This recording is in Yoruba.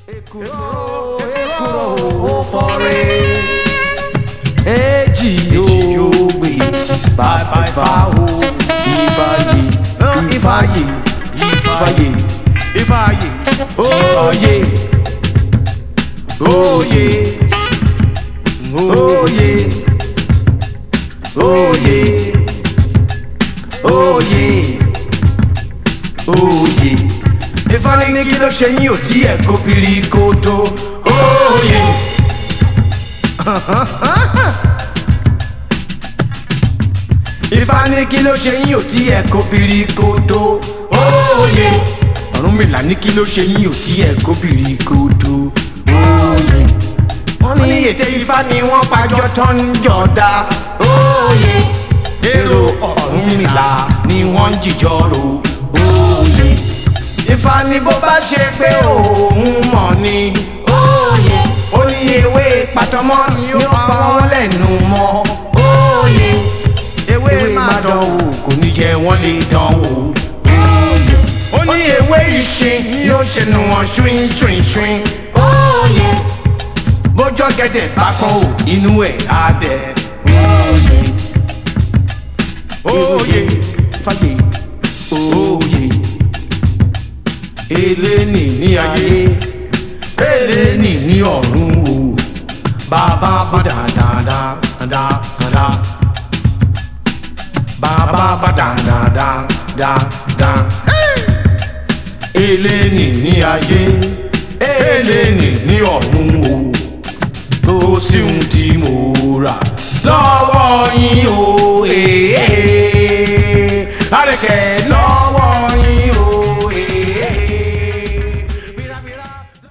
Ekuro fọre èjì ògbè bàbá ifá o ìfàyè òye Ifá ní kí ló ṣe yín ò tí ẹ̀ kó piri kótó òye. Ifá ní kí ló ṣe yín ò tí ẹ̀ kó piri kótó òye. Ọ̀rúnmìlà ní kí ló ṣe yín ò tí ẹ̀ kó piri kótó òye. Wọ́n ní ète Ifá ni wọ́n pàjọ tán ń jọ̀dá òye. Èrò Ọ̀rúnmìlà ni wọ́n ń jìjọ rò òye. Ifá ní bó bá ṣe pé òun mọ̀ ni òye. Ó ní ewé pàtọ́mọ́ ni ó pa wọ́n lẹ́nu mọ́ òye. Ewé má dán wò kò ní jẹ́ wọ́n lè dán wò òye. Ó ní ewé ìṣin yóò ṣẹnu wọn ṣuin òye. Bójọ́ gẹ̀dẹ̀ bá kọ́ ò inú ẹ̀ á dẹ̀ òye. Fàyè òye. Eléni ní ayé, eléni ní ọ̀run o. Bàbá bá dáadáa. Bàbá bá dáadáa. Eléni ní ayé, eléni ní ọ̀run o. Tó sí ohun tí